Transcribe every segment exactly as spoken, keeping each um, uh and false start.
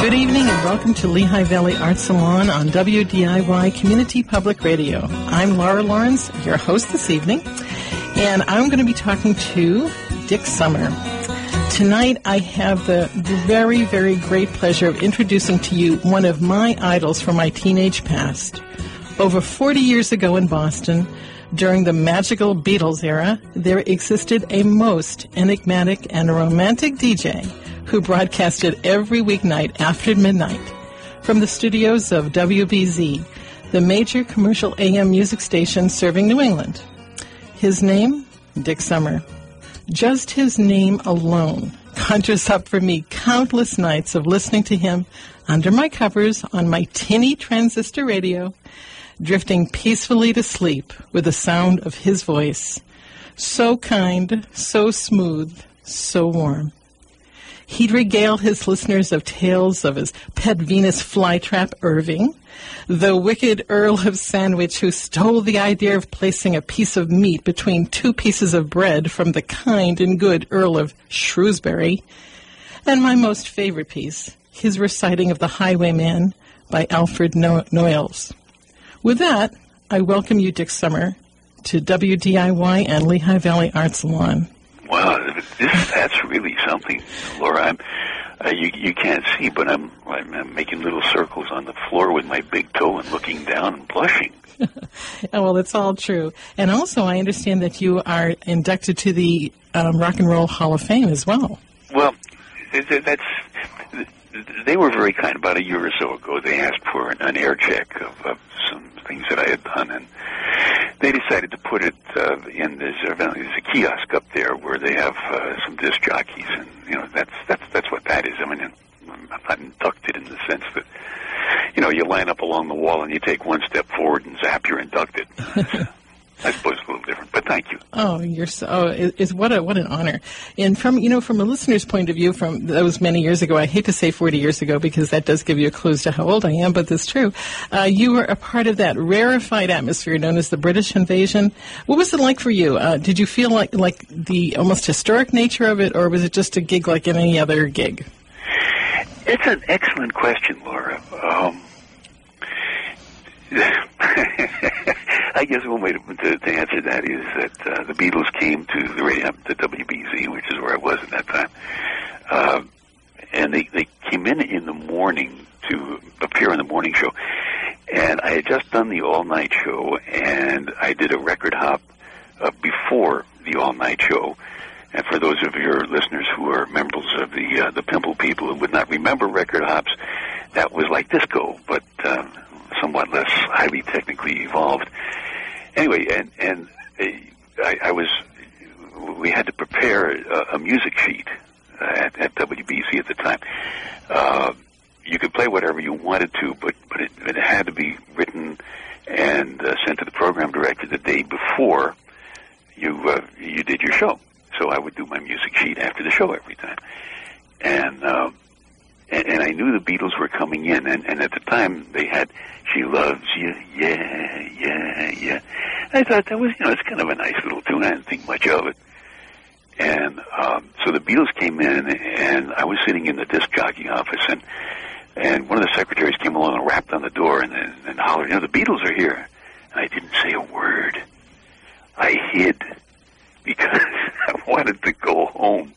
Good evening and welcome to Lehigh Valley Art Salon on W D I Y Community Public Radio. I'm Laura Lawrence, your host this evening, and I'm going to be talking to Dick Summer. Tonight I have the very, very great pleasure of introducing to you one of my idols from my teenage past. Over forty years ago in Boston, during the magical Beatles era, there existed a most enigmatic and romantic D J who broadcasted every weeknight after midnight from the studios of W B Z, the major commercial A M music station serving New England. His name, Dick Summer. Just his name alone conjures up for me countless nights of listening to him under my covers on my tinny transistor radio, drifting peacefully to sleep with the sound of his voice. So kind, so smooth, so warm. He'd regale his listeners of tales of his pet Venus flytrap Irving, the wicked Earl of Sandwich who stole the idea of placing a piece of meat between two pieces of bread from the kind and good Earl of Shrewsbury, and my most favorite piece, his reciting of The Highwayman by Alfred no- Noyes. With that, I welcome you, Dick Summer, to W D I Y and Lehigh Valley Art Salon. Wow, this, that's really something, Laura. I'm, uh, you, you can't see, but I'm, I'm, I'm making little circles on the floor with my big toe and looking down and blushing. Oh, well, it's all true. And also, I understand that you are inducted to the um, Rock and Roll Hall of Fame as well. Well, that's... They were very kind. About a year or so ago, they asked for an, an air check of, of some things that I had done, and they decided to put it uh, in this. Uh, there's a kiosk up there where they have uh, some disc jockeys, and you know that's that's that's what that is. I mean, I'm not inducted in the sense that you know you line up along the wall and you take one step forward and zap, you're inducted. I suppose it's a little different, but thank you. Oh, you're so oh, it, it's what a what an honor. And from you know from a listener's point of view, from that was many years ago. I hate to say forty years ago because that does give you a clue as to how old I am, but it's true. Uh, you were a part of that rarefied atmosphere known as the British invasion. What was it like for you? Uh, did you feel like like the almost historic nature of it, or was it just a gig like any other gig? It's an excellent question, Laura. Um, I guess one way to, to, to answer that is that uh, the Beatles came to the radio, to W B Z, which is where I was at that time, uh, and they, they came in in the morning to appear on the morning show, and I had just done the all-night show, and I did a record hop uh, before the all-night show. And for those of your listeners who are members of the uh, the Pimple people who would not remember record hops, that was like disco, but uh, somewhat less highly technically evolved. Anyway, and and I, I was we had to prepare a, a music sheet at, at W B C at the time. Uh, you could play whatever you wanted to, but but it, it had to be written and uh, sent to the program director the day before you uh, you did your show. So I would do my music sheet after the show every time, and. Uh, And, and I knew the Beatles were coming in, and, and at the time they had "She Loves You," yeah, yeah, yeah. I thought that was, you know, it's kind of a nice little tune. I didn't think much of it. And um, so the Beatles came in, and I was sitting in the disc jockey office, and and one of the secretaries came along and rapped on the door and, and, and hollered, "You know, the Beatles are here." And I didn't say a word. I hid because I wanted to go home.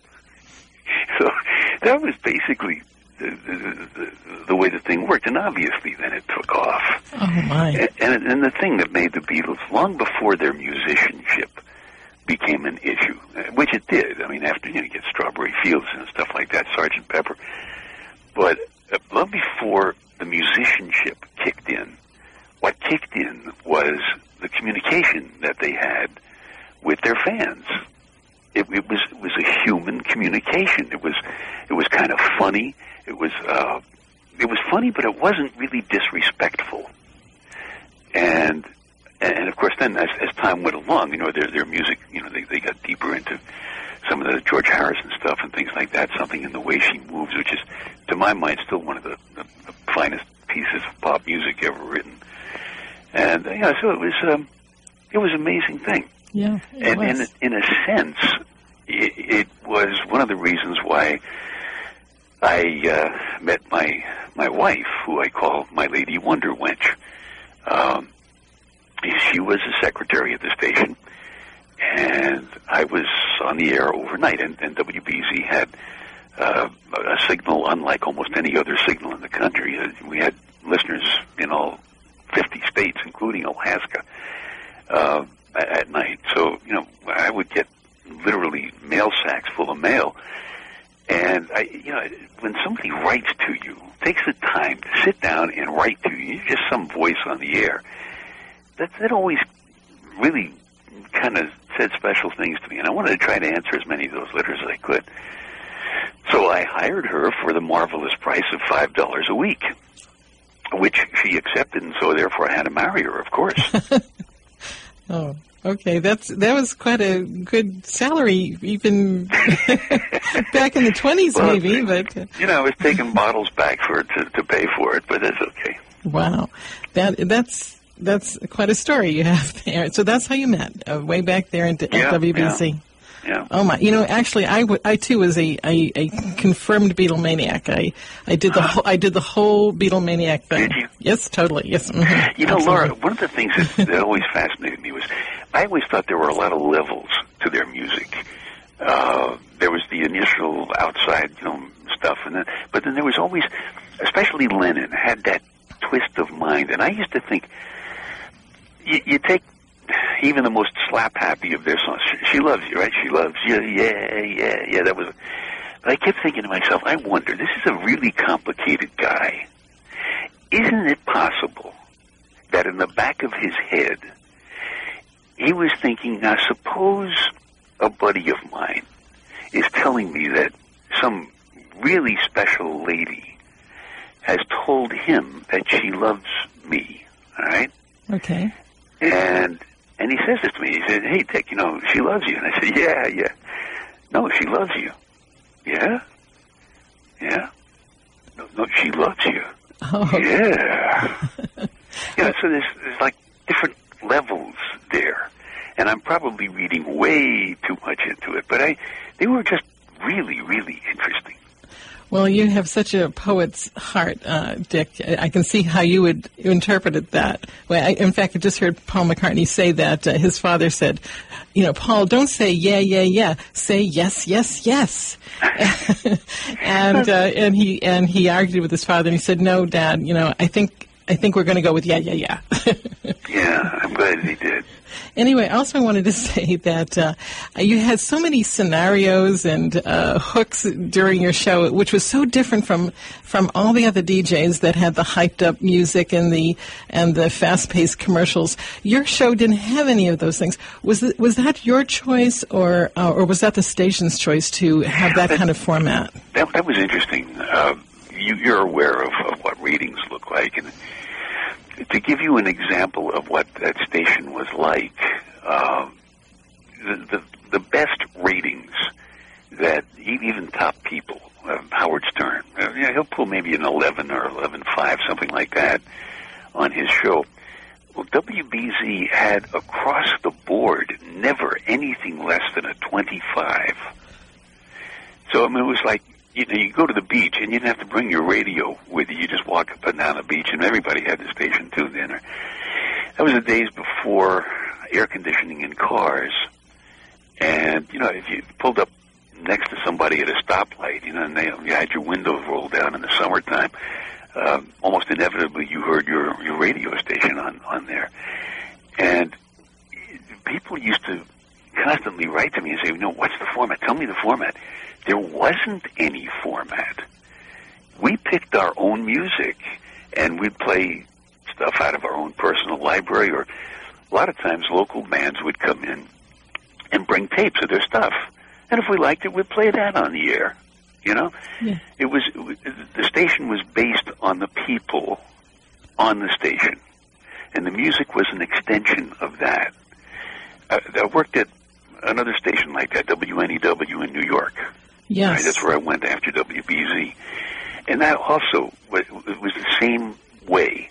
So that was basically The, the, the, the way the thing worked, and obviously then it took off. Oh, my. And, and, and the thing that made the Beatles, long before their musicianship became an issue, which it did. I mean, after you know, you get Strawberry Fields and stuff like that, Sergeant Pepper. But uh, long before the musicianship kicked in, what kicked in was the communication that they had with their fans. It, it was it was a human communication. It was it was kind of funny. It was uh, it was funny, but it wasn't really disrespectful. And and of course, then as, as time went along, you know, their their music, you know, they they got deeper into some of the George Harrison stuff and things like that. Something in the Way She Moves, which is, to my mind, still one of the, the, the finest pieces of pop music ever written. And uh, yeah, so it was um, it was an amazing thing. Yeah, and was. in in a sense, it, it was one of the reasons why I uh, met my my wife, who I call my Lady Wonder Wench. Um, she was a secretary at the station, and I was on the air overnight, and, and W B Z had uh, a signal unlike almost any other signal in the country. We had listeners in all fifty states, including Alaska, uh, at night. So, you know, I would get literally mail sacks full of mail. And, I, you know, when somebody writes to you, takes the time to sit down and write to you, you're just some voice on the air, that, that always really kind of said special things to me. And I wanted to try to answer as many of those letters as I could. So I hired her for the marvelous price of five dollars a week, which she accepted, and so therefore I had to marry her, of course. Oh, okay. That's that was quite a good salary, even back in the twenties, well, maybe. But uh, you know, I was taking bottles back for it to, to pay for it, but that's okay. Wow, that that's that's quite a story you have there. So that's how you met, uh, way back there in yeah, W B C. Yeah. Yeah. Oh my! You know, actually, I, w- I too was a, a, a confirmed Beatlemaniac. I I did the whole I did the whole Beatlemaniac thing. Did you? Yes, totally. Yes. Mm-hmm. You know, Absolutely. Laura, one of the things that, that always fascinated me was I always thought there were a lot of levels to their music. Uh, there was the initial outside, you know, stuff, and then but then there was always, especially Lennon had that twist of mind, and I used to think you, you take. Even the most slap-happy of their songs. She, she loves you, right? She loves you, yeah, yeah, yeah. That was. But I kept thinking to myself, I wonder, this is a really complicated guy. Isn't it possible that in the back of his head, he was thinking, now suppose a buddy of mine is telling me that some really special lady has told him that she loves me, all right? Okay. And and he says this to me. He said, hey, Dick, you know, she loves you. And I said, yeah, yeah. No, she loves you. Yeah? Yeah? No, no she loves you. Oh. Yeah. You know, so there's, there's like different levels there. And I'm probably reading way too much into it. But I, they were just really, really interesting. Well, you have such a poet's heart, uh, Dick. I can see how you would interpret it that way. I, in fact, I just heard Paul McCartney say that uh, his father said, you know, Paul, don't say yeah, yeah, yeah. Say yes, yes, yes. and uh, and he and he argued with his father, and he said, no, Dad, you know, I think I think we're going to go with yeah, yeah, yeah. Yeah, I'm glad he did. Anyway, also I wanted to say that uh, you had so many scenarios and uh, hooks during your show, which was so different from from all the other D Js that had the hyped up music and the and the fast paced commercials. Your show didn't have any of those things. Was it, was that your choice, or uh, or was that the station's choice to have that, that kind of format? That, that was interesting. Uh, you, you're aware of, of what ratings look like, and to give you an example of what that station was like, uh, the, the the best ratings that even top people, uh, Howard Stern, uh, you know, he'll pull maybe an eleven or eleven five, something like that, on his show. Well, W B Z had across the board never anything less than a twenty-five. So I mean, it was like, you know, you go to the beach and you didn't have to bring your radio with you. You just walk up and down the beach, and everybody had the station tuned in. That was the days before air conditioning in cars. And, you know, if you pulled up next to somebody at a stoplight, you know, and they, you had your windows rolled down in the summertime, uh, almost inevitably you heard your, your radio station on, on there. And people used to constantly write to me and say, you know, what's the format? Tell me the format. There wasn't any format. We picked our own music, and we'd play stuff out of our own personal library, or a lot of times local bands would come in and bring tapes of their stuff. And if we liked it, we'd play that on the air, you know? Yeah. It was, it was the station was based on the people on the station, and the music was an extension of that. I, I worked at another station like that, W N E W in New York. Yes. Right, that's where I went after W B Z. And that also was, it was the same way.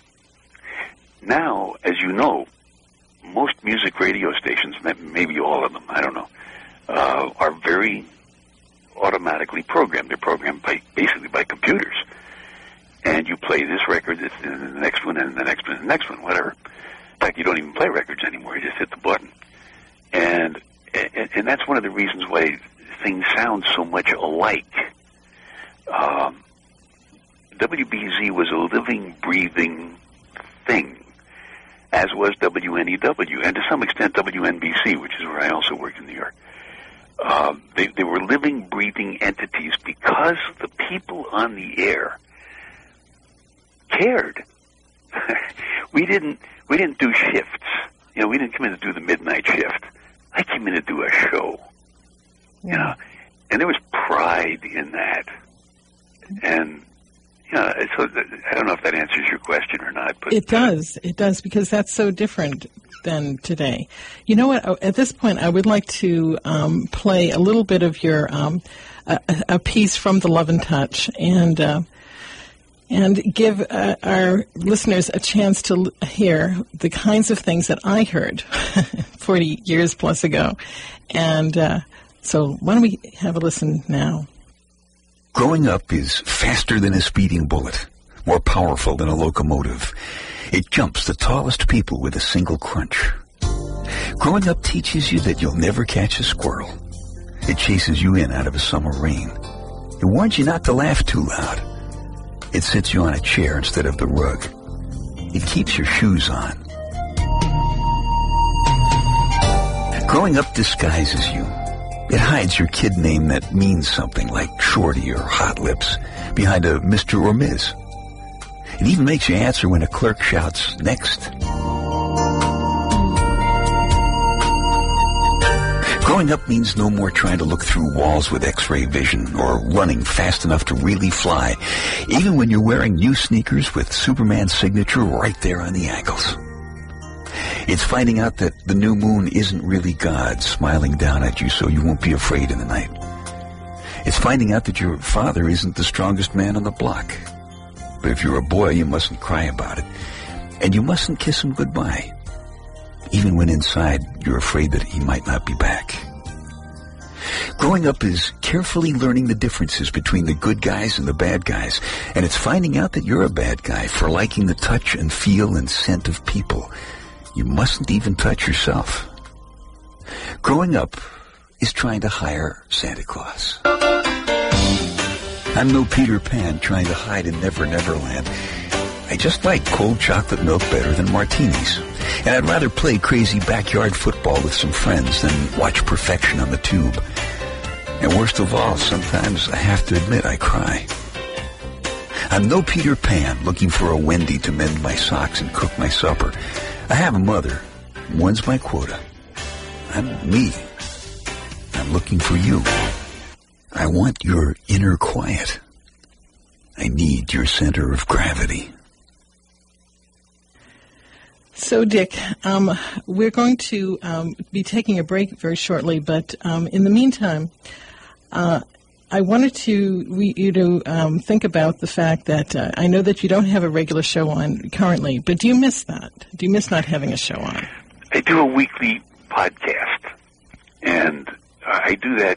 Now, as you know, most music radio stations, maybe all of them, I don't know, uh, are very automatically programmed. They're programmed by basically by computers. And you play this record, this, and the next one, and the next one, and the next one, whatever. In fact, you don't even play records anymore. You just hit the button. And, and, and that's one of the reasons why things sound so much alike. Um, W B Z was a living, breathing thing, as was W N E W, and to some extent W N B C, which is where I also work in New York. Uh, they, they were living, breathing entities because the people on the air cared. we didn't we didn't do shifts. You know, we didn't come in to do the midnight shift. I came in to do a show. Yeah. You know, and there was pride in that. And you know, so I don't know if that answers your question or not, but it does. It does, because that's so different than today. You know what? At this point, I would like to um, play a little bit of your um, a, a piece from the Love and Touch, and uh, and give uh, our listeners a chance to l- hear the kinds of things that I heard forty years plus ago. And uh, so, why don't we have a listen now? Growing up is faster than a speeding bullet, more powerful than a locomotive. It jumps the tallest people with a single crunch. Growing up teaches you that you'll never catch a squirrel. It chases you in out of a summer rain. It warns you not to laugh too loud. It sits you on a chair instead of the rug. It keeps your shoes on. Growing up disguises you. It hides your kid name that means something, like Shorty or Hot Lips, behind a Mister or Miz It even makes you answer when a clerk shouts, "Next." Growing up means no more trying to look through walls with X-ray vision or running fast enough to really fly, even when you're wearing new sneakers with Superman's signature right there on the ankles. It's finding out that the new moon isn't really God smiling down at you so you won't be afraid in the night. It's finding out that your father isn't the strongest man on the block. But if you're a boy, you mustn't cry about it. And you mustn't kiss him goodbye, even when inside you're afraid that he might not be back. Growing up is carefully learning the differences between the good guys and the bad guys. And it's finding out that you're a bad guy for liking the touch and feel and scent of people. You mustn't even touch yourself. Growing up is trying to hire Santa Claus. I'm no Peter Pan trying to hide in Never Never Land. I just like cold chocolate milk better than martinis. And I'd rather play crazy backyard football with some friends than watch Perfection on the tube. And worst of all, sometimes I have to admit I cry. I'm no Peter Pan looking for a Wendy to mend my socks and cook my supper. I have a mother. One's my quota. I'm me. I'm looking for you. I want your inner quiet. I need your center of gravity. So, Dick, um, we're going to um, be taking a break very shortly, but um, in the meantime, uh, I wanted to we, you to um, think about the fact that uh, I know that you don't have a regular show on currently, but do you miss that? Do you miss not having a show on? I do a weekly podcast, and I do that.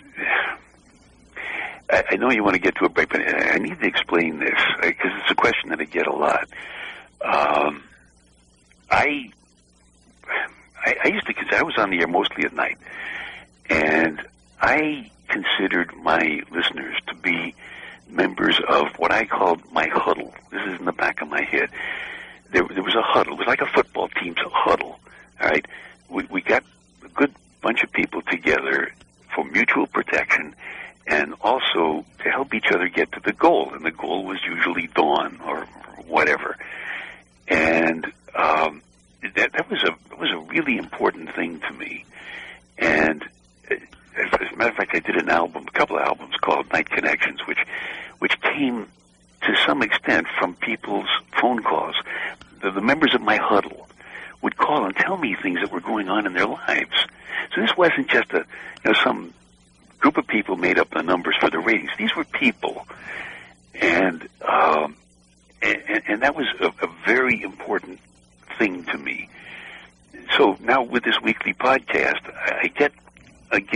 I, I know you want to get to a break, but I need to explain this because it's a question that I get a lot. Um, I, I I used to consider I was on the air mostly at night, and I considered my listeners to be members of what I called my huddle. This is in the back of my head. There, there was a huddle. It was like a football team's huddle. All right, we, we got a good bunch of people together for mutual protection and also to help each other get to the goal. And the goal was usually dawn or whatever. And um, that, that was a that was a really important thing to me. And as a matter of fact, I did an album, a couple of albums called Night Connections, which which came to some extent from people's phone calls. The, the members of my huddle would call and tell me things that were going on in their lives. So this wasn't just a you know some group of people made up the numbers for the ratings. These were people, and um, and, and that was a, a very important thing to me. So now with this weekly podcast, I get again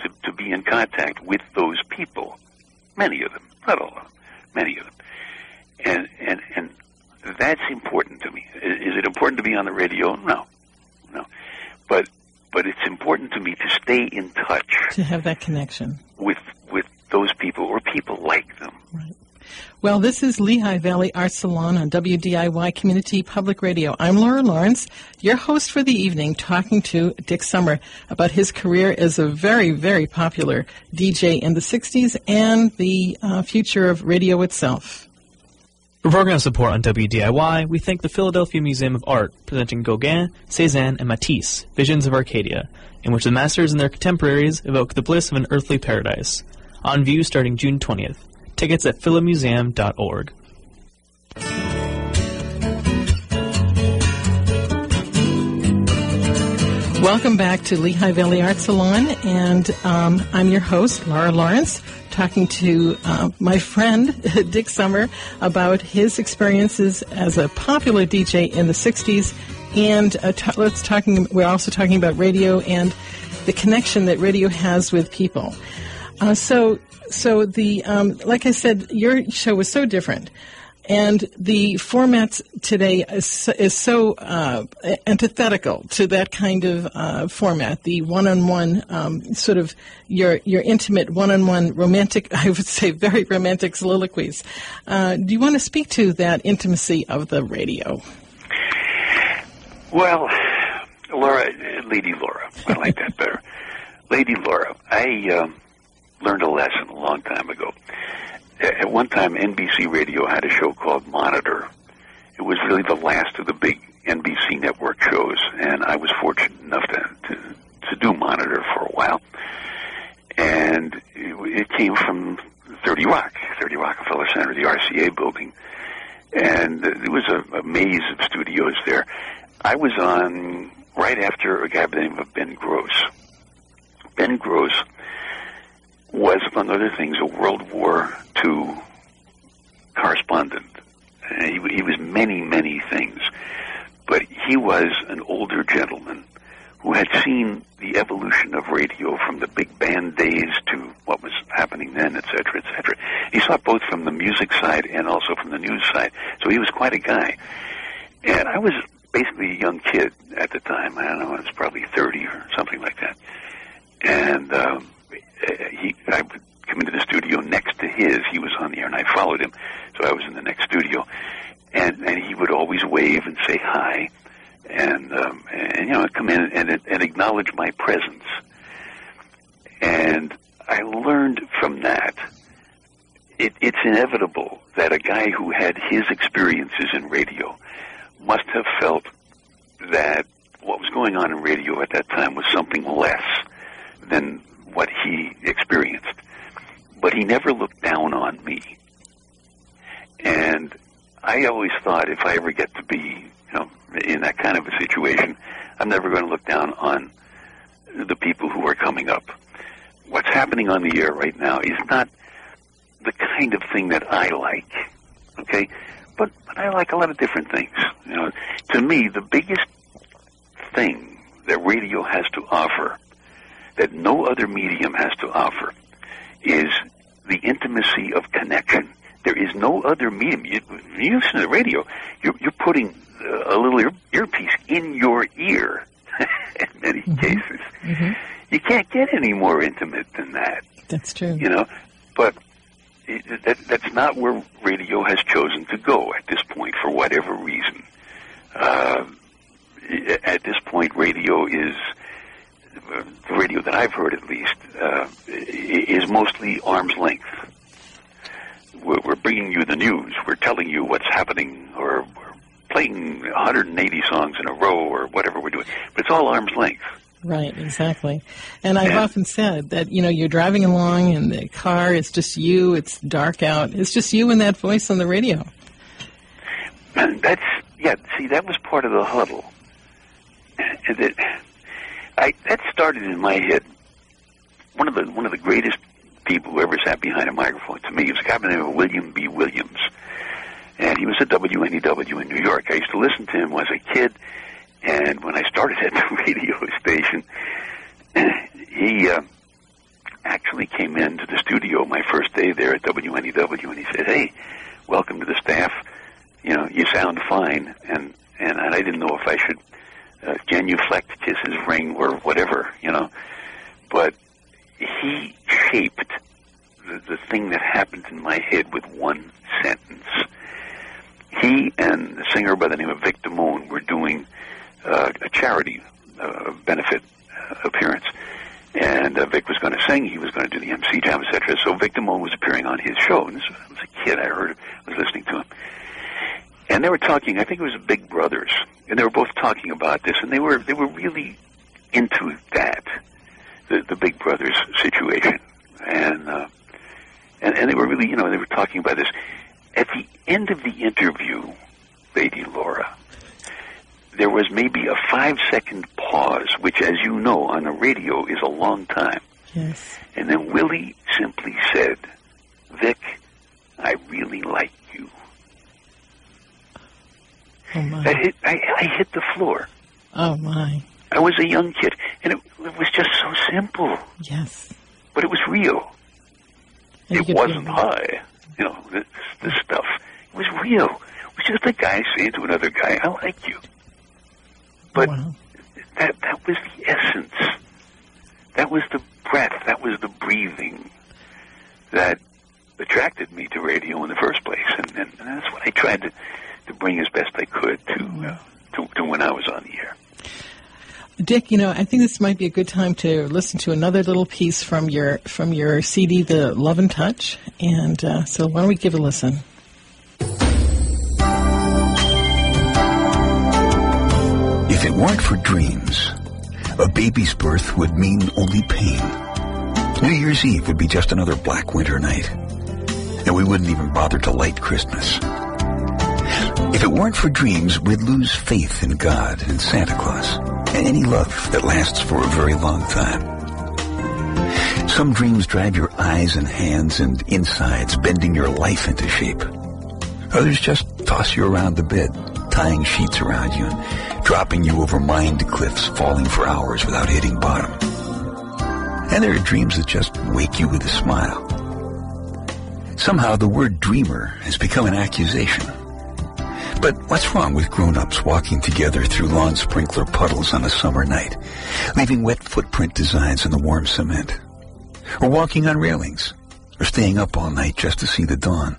to, to be in contact with those people, many of them, not all of them, many of them. And, and, and that's important to me. Is it important to be on the radio? No, no. But, but it's important to me to stay in touch. To have that connection. With, with those people or people like them. Right. Well, this is Lehigh Valley Art Salon on W D I Y Community Public Radio. I'm Laura Lawrence, your host for the evening, talking to Dick Summer about his career as a very, very popular D J in the sixties and the uh, future of radio itself. For program support on W D I Y, we thank the Philadelphia Museum of Art, presenting Gauguin, Cézanne, and Matisse, Visions of Arcadia, in which the masters and their contemporaries evoke the bliss of an earthly paradise. On view starting June twentieth. Tickets at philamuseum dot org. Welcome back to Lehigh Valley Art Salon, and um, I'm your host, Laura Lawrence, talking to uh, my friend, Dick Summer, about his experiences as a popular D J in the sixties, and uh, t- let's talking. we're also talking about radio and the connection that radio has with people. Uh, so, so the um, like I said, your show was so different, and the formats today is, is so uh, antithetical to that kind of uh, format. The one-on-one um, sort of your your intimate one-on-one romantic, I would say, very romantic soliloquies. Uh, do you want to speak to that intimacy of the radio? Well, Laura, Lady Laura, I like that better. Lady Laura, I. Um, learned a lesson a long time ago. At one time, N B C Radio had a show called Monitor. It was really the last of the big N B C network shows, and I was fortunate enough to, to, to do Monitor for a while. And it, it came from thirty Rock, thirty Rockefeller Center, the R C A building. And there was a, a maze of studios there. I was on right after a guy by the name of Ben Gross. Ben Gross was, among other things, a World War Two correspondent. Uh, he, he was many, many things. But he was an older gentleman who had seen the evolution of radio from the big band days to what was happening then, et cetera, et cetera. He saw it both from the music side and also from the news side. So he was quite a guy. And I was basically a young kid at the time. I don't know, I was probably thirty or something like that. And um, he, I would come into the studio next to his. He was on the air, and I followed him, so I was in the next studio. And, and he would always wave and say hi, and, um, and you know, come in and, and acknowledge my presence. And I learned from that, it, it's inevitable that a guy who had his experiences in radio must have felt that what was going on in radio at that time was something less than what he experienced. But he never looked down on me. And I always thought if I ever get to be, you know, in that kind of a situation, I'm never going to look down on the people who are coming up. What's happening on the air right now is not the kind of thing that I like, okay? But, but I like a lot of different things. You know, to me, the biggest thing that radio has to offer, that no other medium has to offer, is the intimacy of connection. There is no other medium. You, you listen to the radio, you're, you're putting a little ear, earpiece in your ear in many mm-hmm. cases. Mm-hmm. You can't get any more intimate than that. That's true. You know, but it, that, that's not where radio has chosen to go at this point for whatever reason. Uh, at this point, radio is, uh, the radio that I've heard at least, uh, is mostly arm's length. We're, we're bringing you the news. We're telling you what's happening, or we're playing one hundred eighty songs in a row, or whatever we're doing. But it's all arm's length. Right, exactly. And I've and, often said that, you know, you're driving along in the car, it's just you, it's dark out, it's just you and that voice on the radio. And that's, yeah, see, that was part of the huddle. And it, I, that started in my head. One of the one of the greatest people who ever sat behind a microphone to me was a guy by the name of William B. Williams. And he was at W N E W in New York. I used to listen to him as a kid. And when I started at the radio station, he uh, actually came into the studio my first day there at W N E W, and he said, "Hey, welcome to the staff. You know, you sound fine." And and I didn't know if I should uh, genuflect, kiss his ring, or whatever, you know. But he shaped the, the thing that happened in my head with one sentence. He and a singer by the name of Vic Damone were doing uh, a charity uh, benefit uh, appearance. And uh, Vic was going to sing, he was going to do the M C job, et cetera. So Vic Damone was appearing on his show. And this was, I was a kid, I heard, I was listening to him. And they were talking, I think it was the Big Brothers, and they were both talking about this, and they were they were really into that, the, the Big Brothers situation. And, uh, and and they were really, you know, they were talking about this. At the end of the interview, Lady Laura, there was maybe a five-second pause, which, as you know, on the radio is a long time. Yes. And then Willie simply said, "Vic, I really like you." Oh, my. That hit, I, I hit the floor. Oh, my. I was a young kid, and it, it was just so simple. Yes. But it was real. And It wasn't high, you know, this, this stuff. It was real. It was just a guy saying to another guy, "I like you." But wow. that that was the essence. That was the breath. That was the breathing that attracted me to radio in the first place. And, and, and that's what I tried to, to bring as best I could to, uh, to to when I was on the air. Dick, you know, I think this might be a good time to listen to another little piece from your from your C D, The Love and Touch. And uh, so why don't we give a listen? If it weren't for dreams, a baby's birth would mean only pain. New Year's Eve would be just another black winter night, and we wouldn't even bother to light Christmas. If it weren't for dreams, we'd lose faith in God and Santa Claus, and any love that lasts for a very long time. Some dreams drive your eyes and hands and insides, bending your life into shape. Others just toss you around the bed, tying sheets around you and dropping you over mined cliffs, falling for hours without hitting bottom. And there are dreams that just wake you with a smile. Somehow the word dreamer has become an accusation. But what's wrong with grown-ups walking together through lawn sprinkler puddles on a summer night, leaving wet footprint designs in the warm cement? Or walking on railings? Or staying up all night just to see the dawn?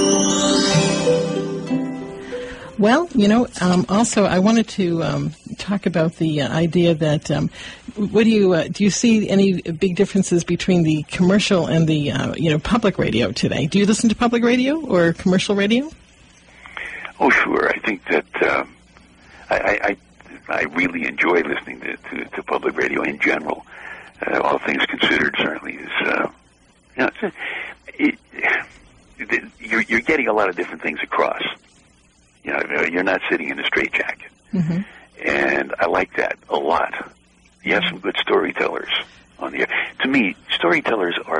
Well, you know, um, also I wanted to um, talk about the uh, idea that um, what do you uh, do you see any big differences between the commercial and the uh, you know public radio today? Do you listen to public radio or commercial radio? Oh, sure. I think that um, I, I I really enjoy listening to, to, to public radio in general. Uh, all things considered, certainly is uh, you know, it's a, it, it, you're you're getting a lot of different things across. You know, you're not sitting in a straitjacket. Mm-hmm. And I like that a lot. You have some good storytellers on the air. To me, storytellers are,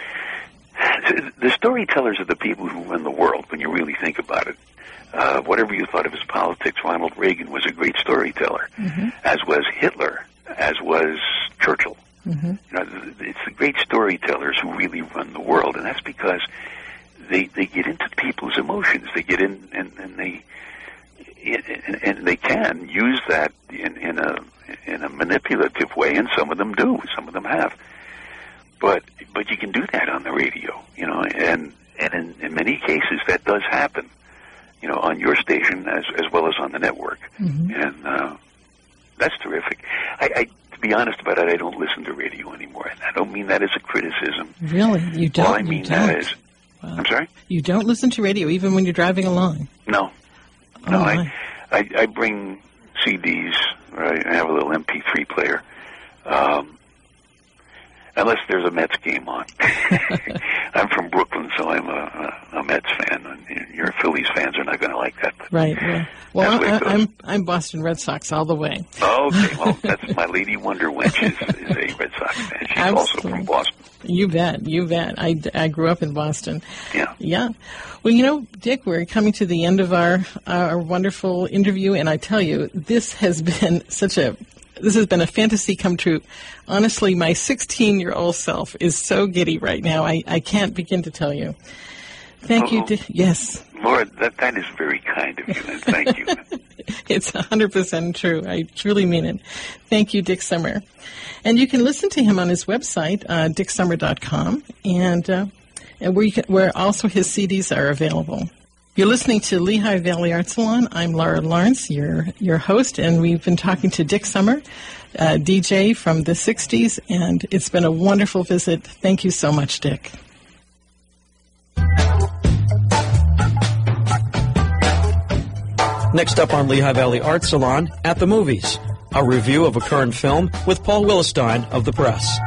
the storytellers are the people who run the world when you really think about it. Uh, whatever you thought of his politics, Ronald Reagan was a great storyteller, mm-hmm. as was Hitler, as was Churchill. Mm-hmm. You know, it's the great storytellers who really run the world, and that's because They they get into people's emotions. They get in and, and they and, and they can use that in, in a in a manipulative way, and some of them do. Some of them have. But but you can do that on the radio, you know, and and in, in many cases that does happen, you know, on your station as as well as on the network, mm-hmm. and uh, that's terrific. I, I to be honest about it, I don't listen to radio anymore, and I don't mean that as a criticism. Really, you don't? All I mean you don't. that is. Wow. I'm sorry? You don't listen to radio even when you're driving along? No. No, oh, I, I I bring C Ds, or I have a little M P three player, um, unless there's a Mets game on. I'm from Brooklyn, so I'm a, a, a Mets fan, and your Phillies fans are not going to like that. Right, right. Well, I, I'm I'm Boston Red Sox all the way. Oh, okay, well, that's my Lady Wonder Wench is, is a Red Sox fan. She's Absolutely. also from Boston. You bet, you bet. I, I grew up in Boston. Yeah. Yeah. Well, you know, Dick, we're coming to the end of our our wonderful interview, and I tell you, this has been such a this has been a fantasy come true. Honestly, my sixteen-year-old self is so giddy right now. I, I can't begin to tell you. Thank oh, you. Di- yes. Laura, that, that is very kind of you, and thank you. It's one hundred percent true. I truly mean it. Thank you, Dick Summer. And you can listen to him on his website, uh, dick summer dot com, and, uh, and where, you can, where also his C Ds are available. You're listening to Lehigh Valley Art Salon. I'm Laura Lawrence, your your host, and we've been talking to Dick Summer, uh, D J from the sixties, and it's been a wonderful visit. Thank you so much, Dick. Next up on Lehigh Valley Art Salon, At the Movies, a review of a current film with Paul Willestein of The Press.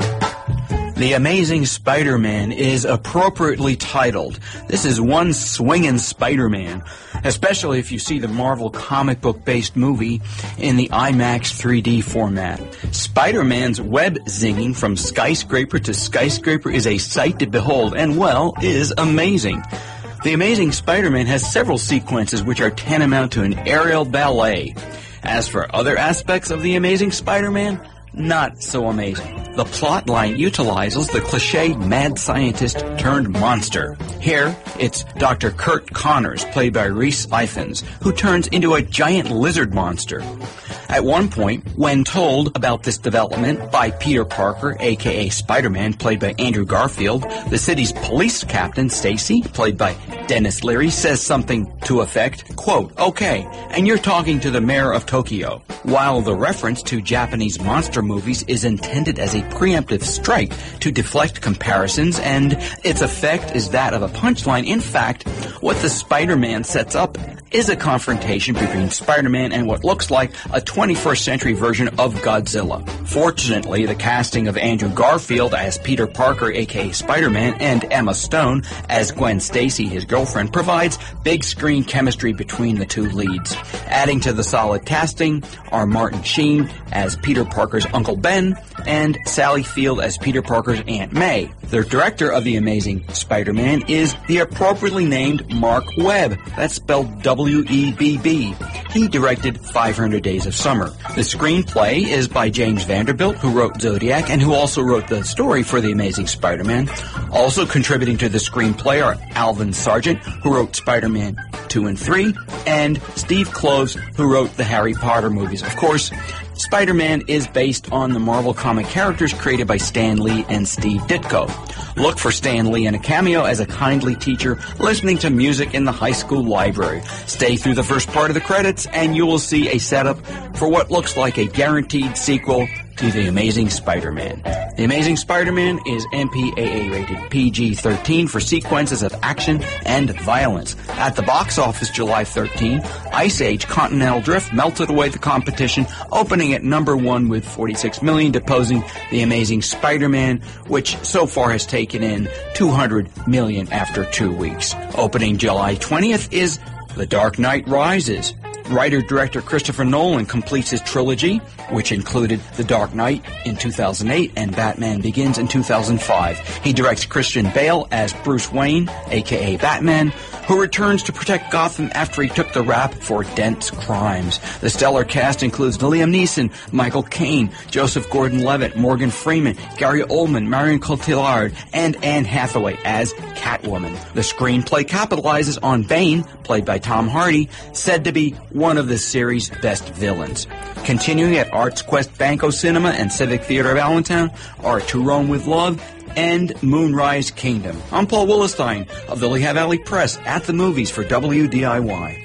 The Amazing Spider-Man is appropriately titled. This is one swinging Spider-Man, especially if you see the Marvel comic book-based movie in the IMAX three D format. Spider-Man's web zinging from skyscraper to skyscraper is a sight to behold and, well, is amazing. The Amazing Spider-Man has several sequences which are tantamount to an aerial ballet. As for other aspects of The Amazing Spider-Man, not so amazing. The plot line utilizes the cliché mad scientist turned monster. Here, it's Doctor Kurt Connors, played by Rhys Ifans, who turns into a giant lizard monster. At one point, when told about this development by Peter Parker, aka Spider-Man, played by Andrew Garfield, the city's police captain, Stacy, played by Dennis Leary, says something to effect, quote, "Okay, and you're talking to the mayor of Tokyo." While the reference to Japanese monster movies is intended as a preemptive strike to deflect comparisons, and its effect is that of a punchline, in fact, what the Spider-Man sets up is a confrontation between Spider-Man and what looks like a twenty-first century version of Godzilla. Fortunately, the casting of Andrew Garfield as Peter Parker, aka Spider-Man, and Emma Stone as Gwen Stacy, his girlfriend, provides big screen chemistry between the two leads. Adding to the solid casting are Martin Sheen as Peter Parker's Uncle Ben and Sally Field as Peter Parker's Aunt May. The director of The Amazing Spider-Man is the appropriately named Mark Webb. That's spelled W E B B. He directed five hundred Days of Summer. The screenplay is by James Vanderbilt, who wrote Zodiac and who also wrote the story for The Amazing Spider-Man. Also contributing to the screenplay are Alvin Sargent, who wrote Spider-Man two and three, and Steve Kloves, who wrote the Harry Potter movies. Of course, Spider-Man is based on the Marvel comic characters created by Stan Lee and Steve Ditko. Look for Stan Lee in a cameo as a kindly teacher listening to music in the high school library. Stay through the first part of the credits and you will see a setup for what looks like a guaranteed sequel to The Amazing Spider-Man. The Amazing Spider-Man is M P A A rated P G thirteen for sequences of action and violence. At the box office July thirteenth, Ice Age Continental Drift melted away the competition, opening at number one with forty-six million dollars, deposing The Amazing Spider-Man, which so far has taken in two hundred million dollars after two weeks. Opening July twentieth is The Dark Knight Rises. Writer-director Christopher Nolan completes his trilogy, which included The Dark Knight in two thousand eight and Batman Begins in two thousand five. He directs Christian Bale as Bruce Wayne, aka Batman, who returns to protect Gotham after he took the rap for dense crimes. The stellar cast includes Liam Neeson, Michael Caine, Joseph Gordon-Levitt, Morgan Freeman, Gary Oldman, Marion Cotillard, and Anne Hathaway as Catwoman. The screenplay capitalizes on Bane, played by Tom Hardy, said to be one of the series' best villains. Continuing at Arts Quest Banco Cinema and Civic Theater of Allentown are To Rome with Love and Moonrise Kingdom. I'm Paul Willestein of the Lehigh Valley Press at the movies for W D I Y.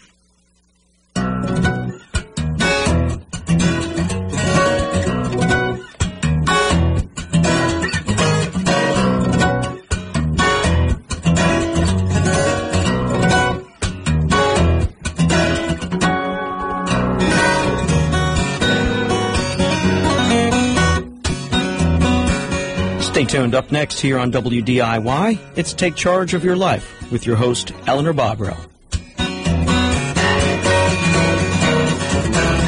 Stay tuned. Up next here on W D I Y, it's Take Charge of Your Life with your host, Eleanor Bobrow.